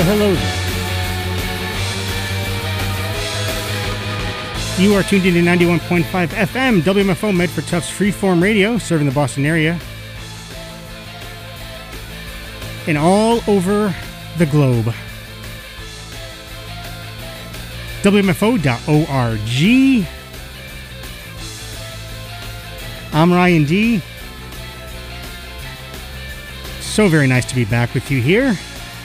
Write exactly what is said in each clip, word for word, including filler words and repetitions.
hello there. You are tuned in to ninety-one point five F M, W M F O Medford Tufts Freeform Radio, serving the Boston area and all over the globe. W M F O dot org. I'm Ryan D. So very nice to be back with you here.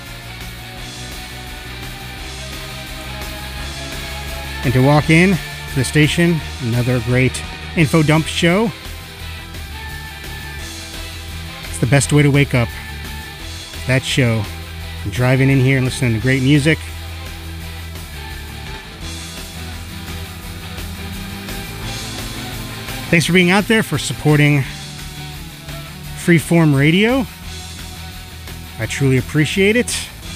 And to walk in to the station, another great info dump show. It's the best way to wake up. That show. I'm driving in here and listening to great music. Thanks for being out there, for supporting Freeform Radio. I truly appreciate it.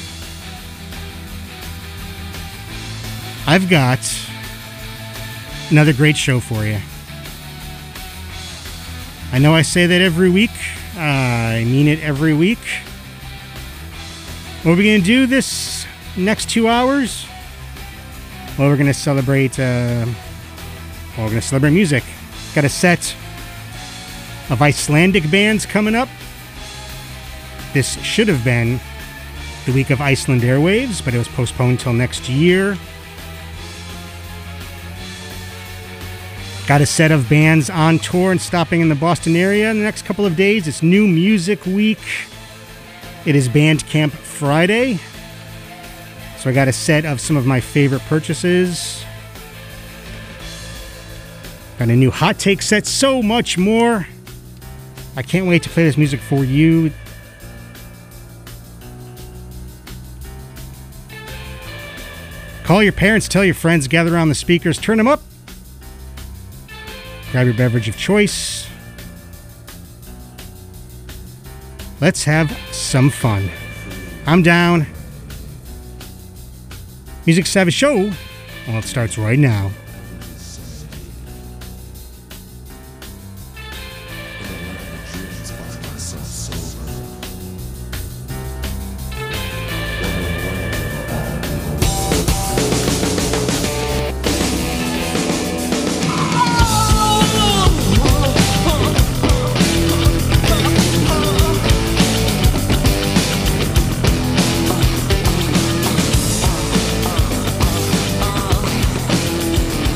I've got another great show for you. I know I say that every week. Uh, I mean it every week. What are we going to do this next two hours? Well, we're going to celebrate, uh, well, we're going to celebrate music. Got a set of Icelandic bands coming up. This should have been the week of Iceland Airwaves, but it was postponed till next year. Got a set of bands on tour and stopping in the Boston area in the next couple of days. It's New Music Week. It is Bandcamp Friday. So I got a set of some of my favorite purchases. Got a new hot take set, so much more. I can't wait to play this music for you. Call your parents, tell your friends, gather around the speakers, turn them up. Grab your beverage of choice. Let's have some fun. I'm down. Music Savage Show, well, it starts right now. Oh,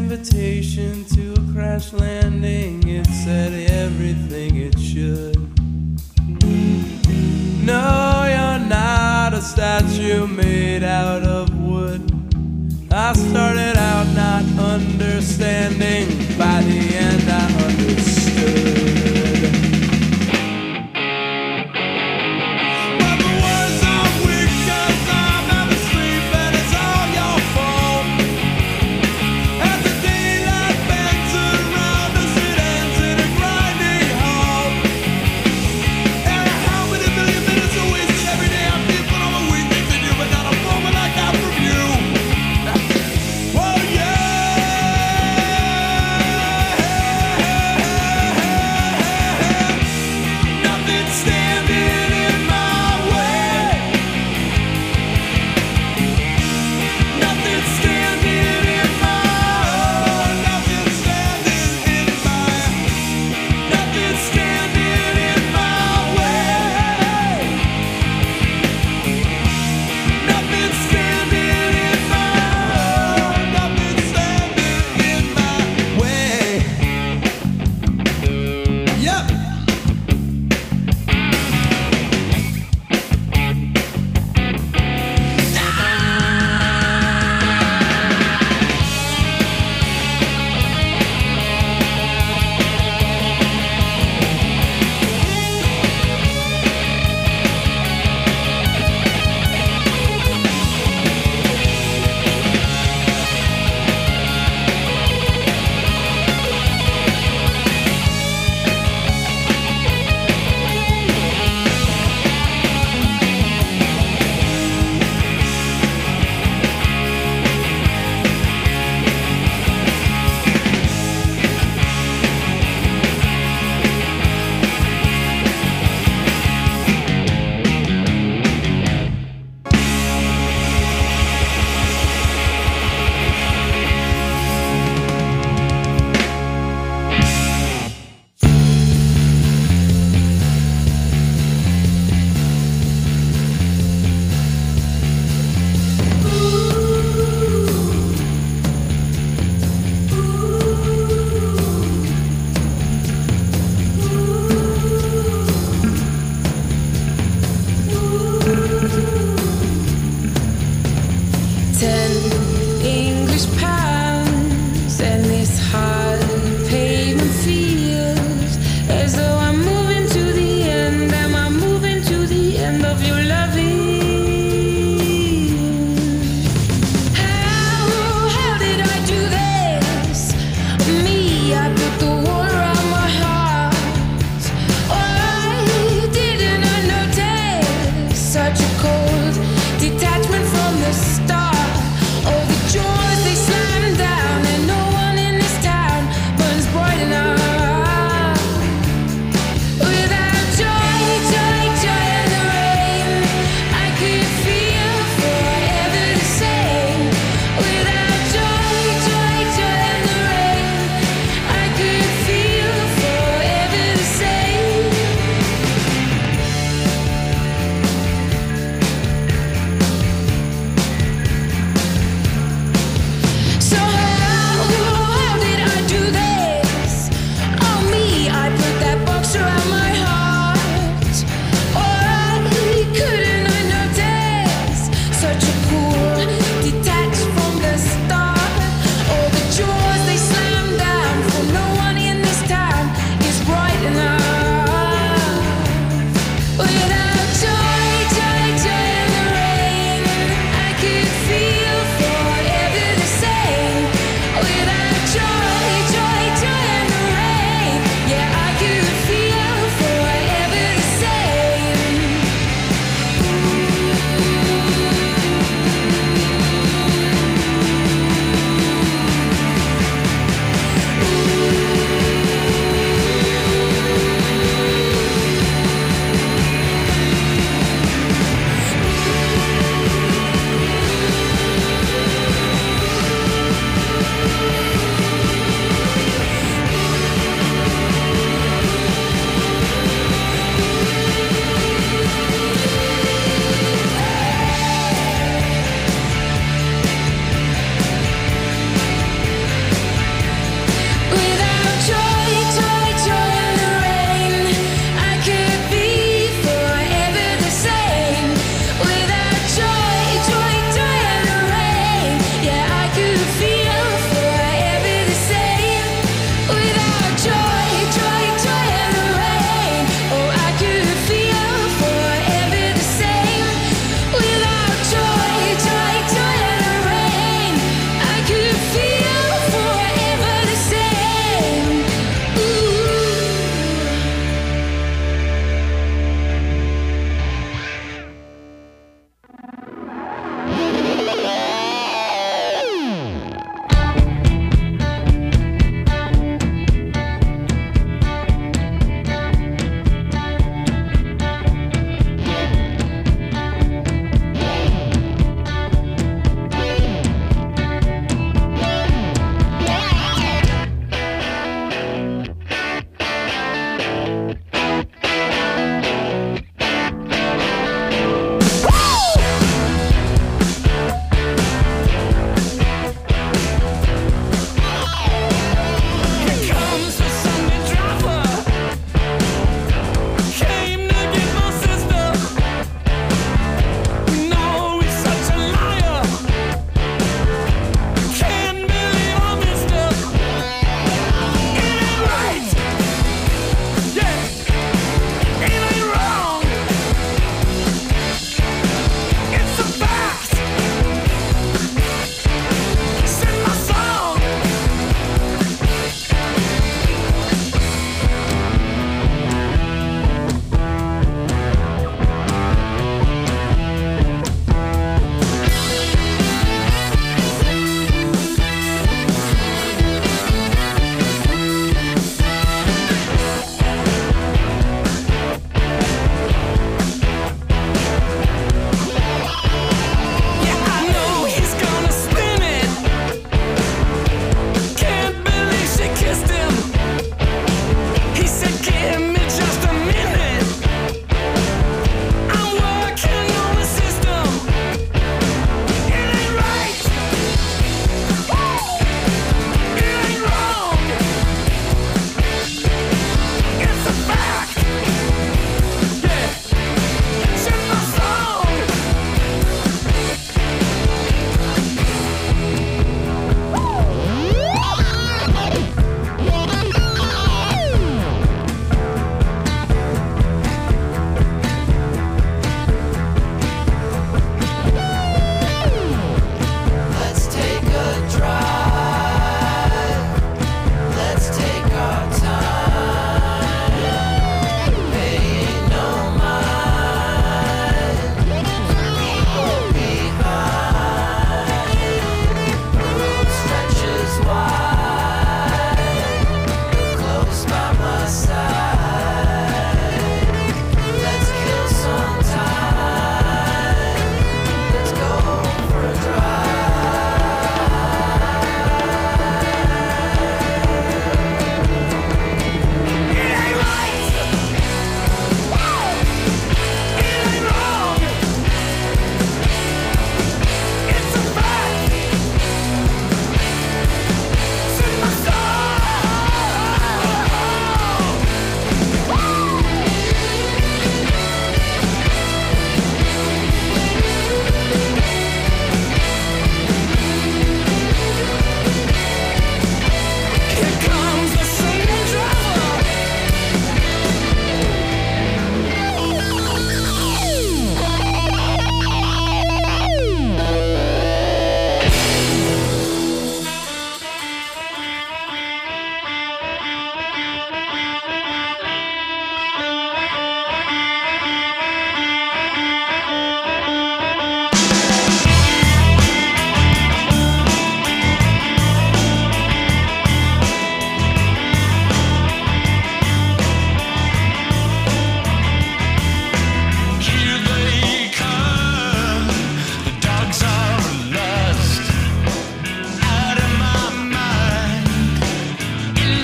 invitation to a crash landing. It said everything it should. No, you're not a statue made out of wood. I started out not understanding. By the end I understood. Such a cold detachment from the start. Oh, the joys they slam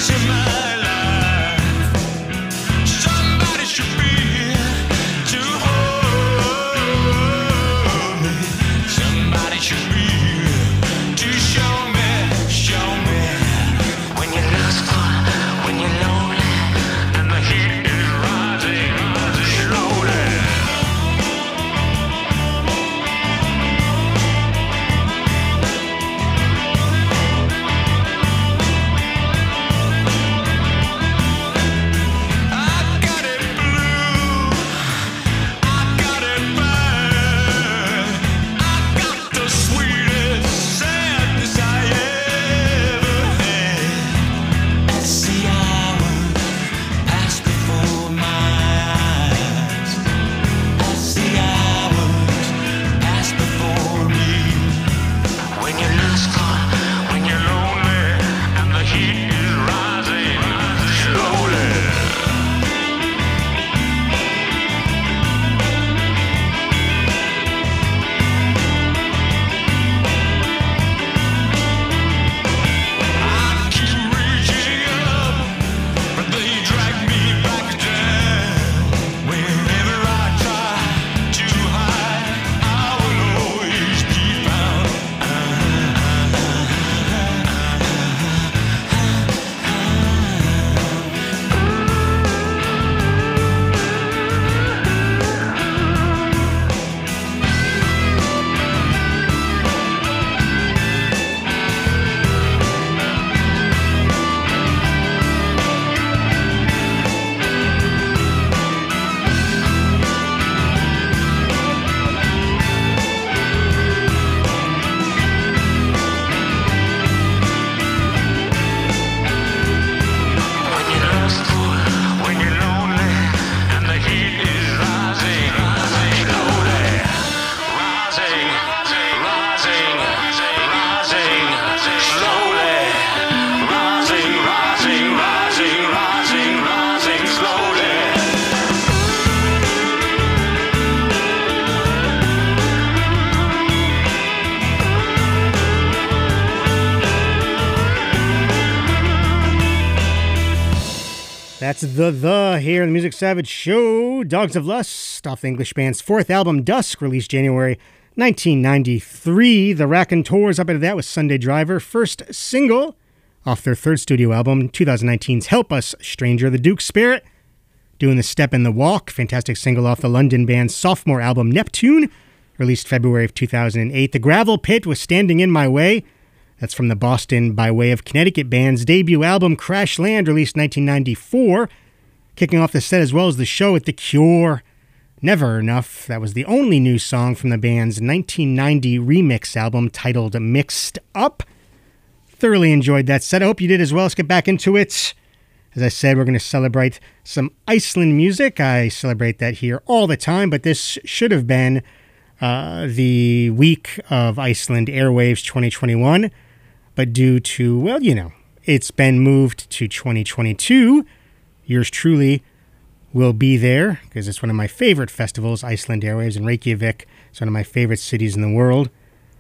That's The The here in the Music Savage Show. Dogs of Lust, off the English band's fourth album, Dusk, released January nineteen ninety-three. The Raconteurs up into that was Sunday Driver, first single off their third studio album, twenty nineteen's Help Us, Stranger. The Duke Spirit, doing the Step and the Walk, fantastic single off the London band's sophomore album, Neptune, released February of two thousand eight. The Gravel Pit was Standing in My Way. That's from the Boston by way of Connecticut band's debut album, Crash Land, released nineteen ninety-four. Kicking off the set as well as the show at The Cure, Never Enough. That was the only new song from the band's nineteen ninety remix album titled Mixed Up. Thoroughly enjoyed that set. I hope you did as well. Let's get back into it. As I said, we're going to celebrate some Iceland music. I celebrate that here all the time, but this should have been uh, the week of Iceland Airwaves twenty twenty-one. But due to, well, you know, it's been moved to twenty twenty-two. Yours truly will be there because it's one of my favorite festivals, Iceland Airwaves in Reykjavik. It's one of my favorite cities in the world.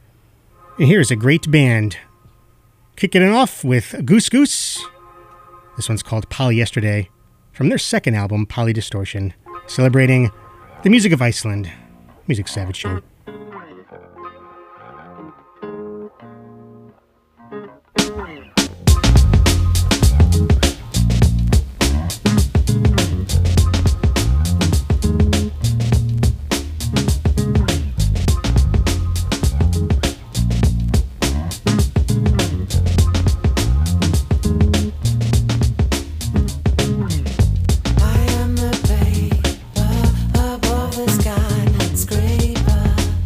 And here's a great band. Kicking it off with Goose Goose. This one's called Polyyesterday from their second album, Polydistortion, celebrating the music of Iceland. Music Savage Show. I am the vapor above the sky, scraper.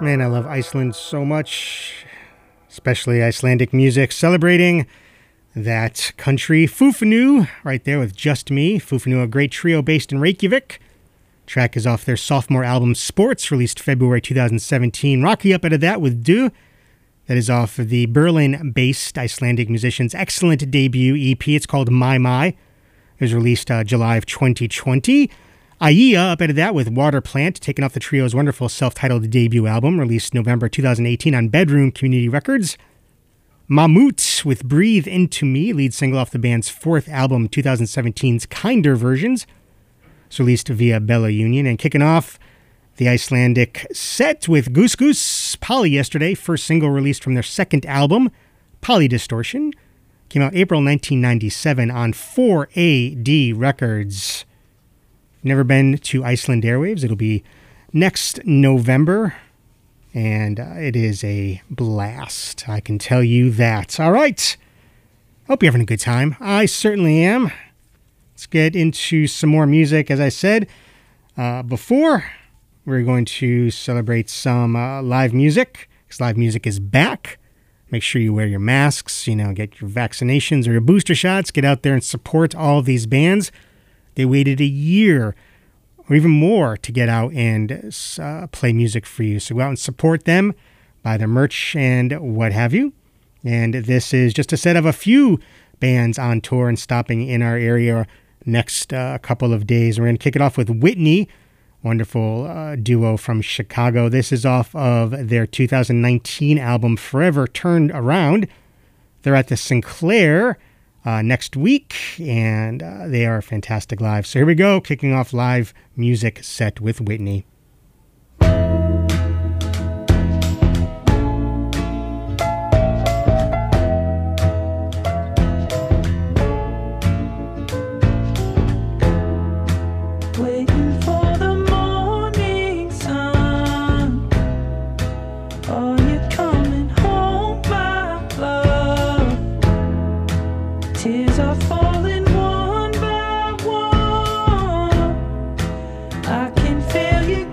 Man, I love Iceland so much, especially Icelandic music, celebrating that country. Fufanu, right there with Just Me. Fufanu, a great trio based in Reykjavik. Track is off their sophomore album Sports, released February two thousand seventeen. Rocky up out of that with Du. That is off of the Berlin-based Icelandic musician's excellent debut E P. It's called My My. It was released uh, July of twenty twenty. Aya up out of that with Water Plant, taking off the trio's wonderful self-titled debut album, released November two thousand eighteen on Bedroom Community Records. Mammoet with Breathe Into Me, lead single off the band's fourth album, twenty seventeen's Kinder Versions. It's released via Bella Union. And kicking off the Icelandic set with Goose Goose, Poly Yesterday, first single released from their second album, Poly Distortion. Came out April nineteen ninety-seven on four A D Records. Never been to Iceland Airwaves. It'll be next November, and uh, it is a blast. I can tell you that. All right. Hope you're having a good time. I certainly am. Let's get into some more music. As I said uh, before, we're going to celebrate some uh, live music, because live music is back. Make sure you wear your masks, you know, get your vaccinations or your booster shots. Get out there and support all of these bands. They waited a year or even more to get out and uh, play music for you. So go out and support them, buy their merch and what have you. And this is just a set of a few bands on tour and stopping in our area next uh, couple of days. We're going to kick it off with Whitney, wonderful uh, duo from Chicago. This is off of their two thousand nineteen album Forever Turned Around. They're at the Sinclair Uh, next week, and uh, they are fantastic live. So here we go, kicking off live music set with Whitney. Waiting for the morning sun. Are you coming home, my love? Tears are falling one by one. I can feel you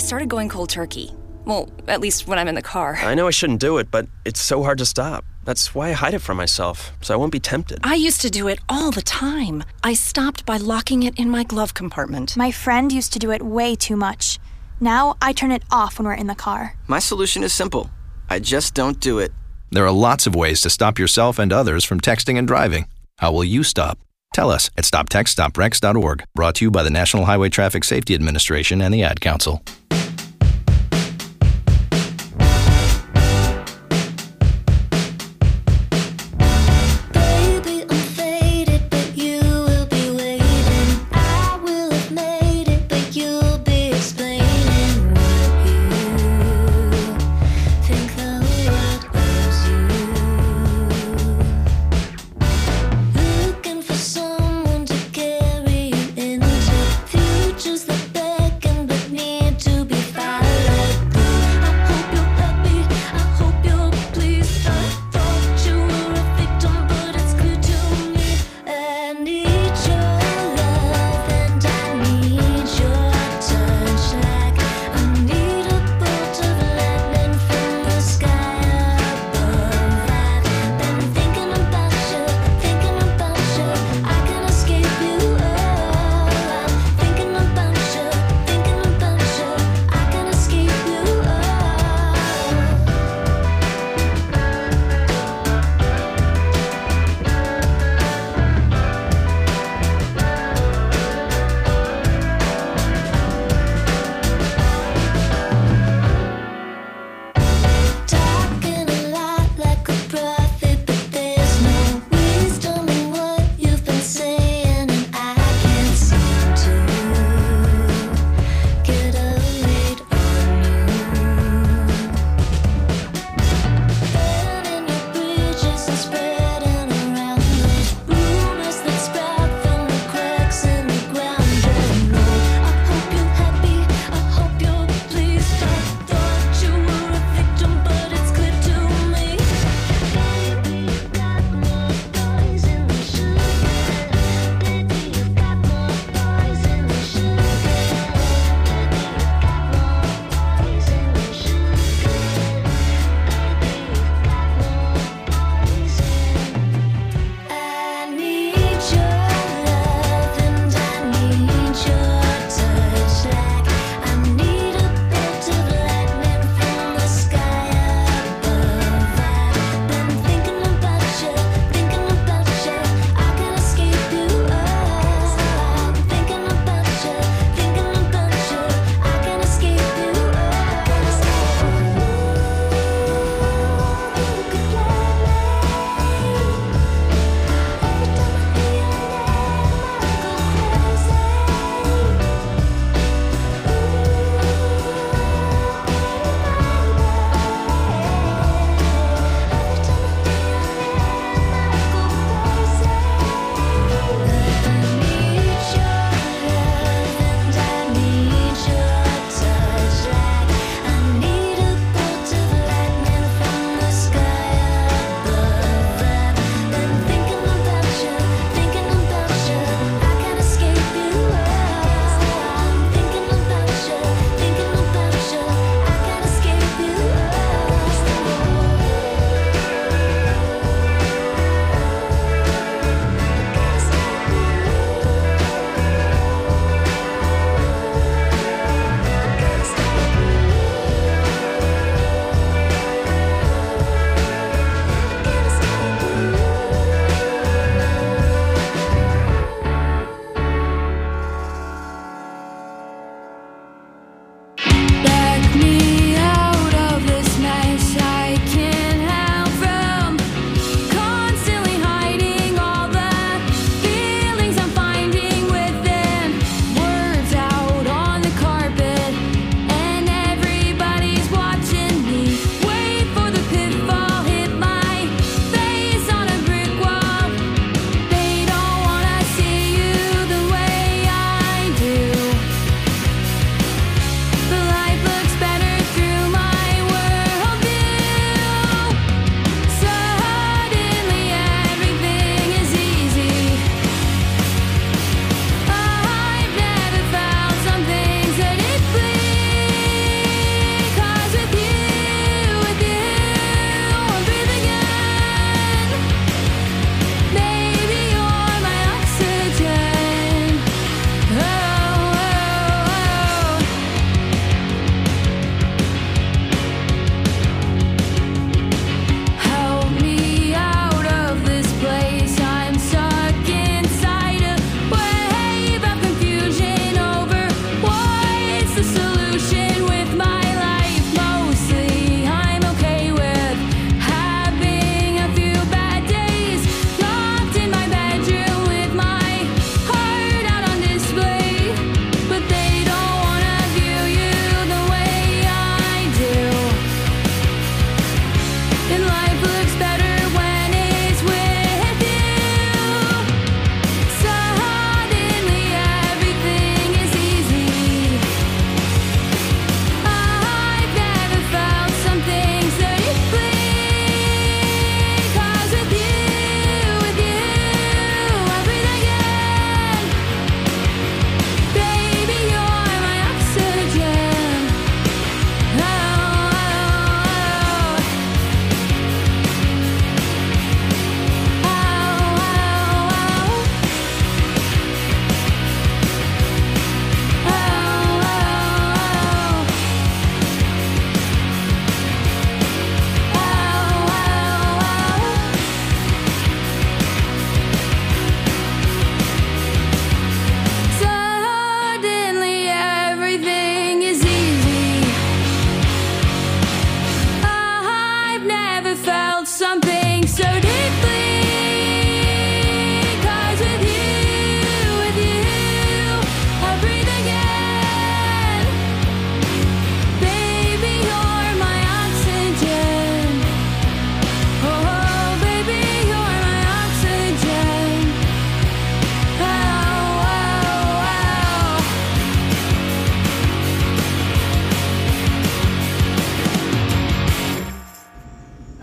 started going cold turkey. Well, at least when I'm in the car. I know I shouldn't do it, but it's so hard to stop. That's why I hide it from myself, so I won't be tempted. I used to do it all the time. I stopped by locking it in my glove compartment. My friend used to do it way too much. Now I turn it off when we're in the car. My solution is simple. I just don't do it. There are lots of ways to stop yourself and others from texting and driving. How will you stop? Tell us at stop text stop wrecks dot org. Brought to you by the National Highway Traffic Safety Administration and the Ad Council. To be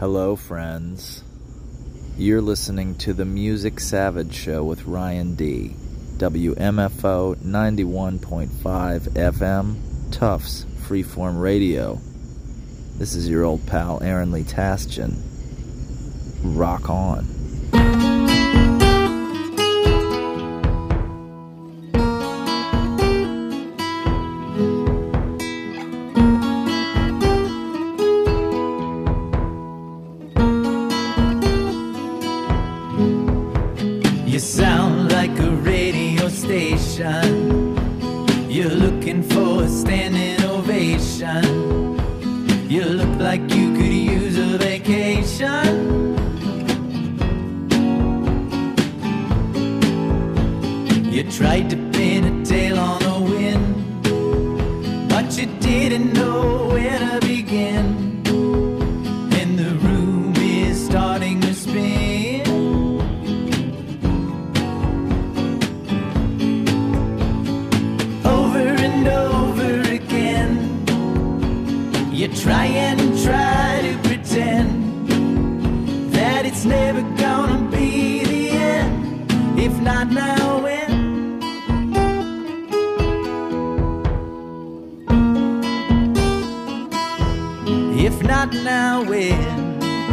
Hello, friends. You're listening to The Music Savage Show with Ryan D. W M F O ninety-one point five F M, Tufts Freeform Radio. This is your old pal, Aaron Lee Tasjan. Rock on. You sound like a radio station. You're looking for a standing ovation. You look like you could use a vacation. You tried to pin a tail on the wind, but you didn't know where to begin. And the room is starting to spin. You try and try to pretend that it's never gonna be the end. If not now, when? If not now, when?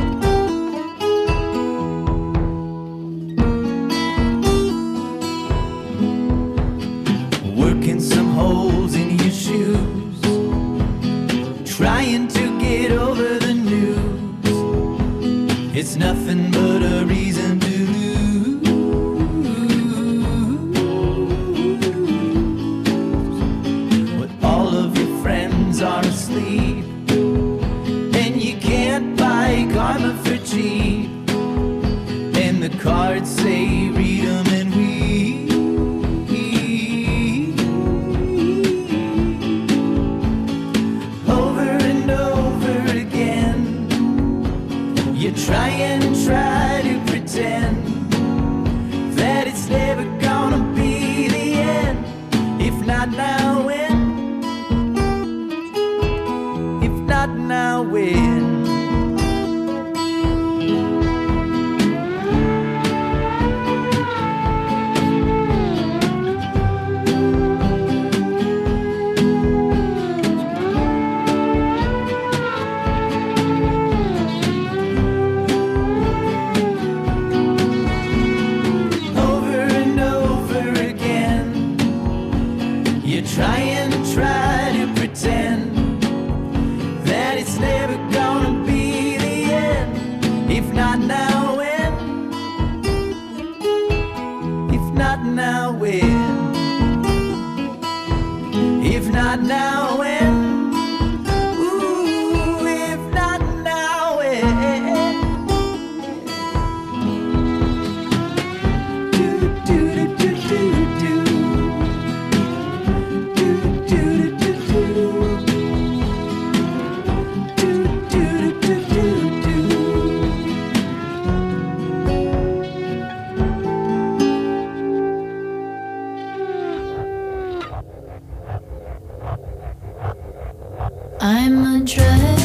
Working some holes in your shoes, trying to get over the news. It's nothing but a reason to lose. But all of your friends are asleep, and you can't buy karma for cheap. And the cards say read 'em and weep. Try and try to pretend that it's never gonna be the end. If not now, when? If not now, when? Try and try to pretend that it's never gonna be the end. If not now, when? If not now, when? If not now, when? Ooh, if not now, when? Do, do, do, do, do, do. I'm a dress.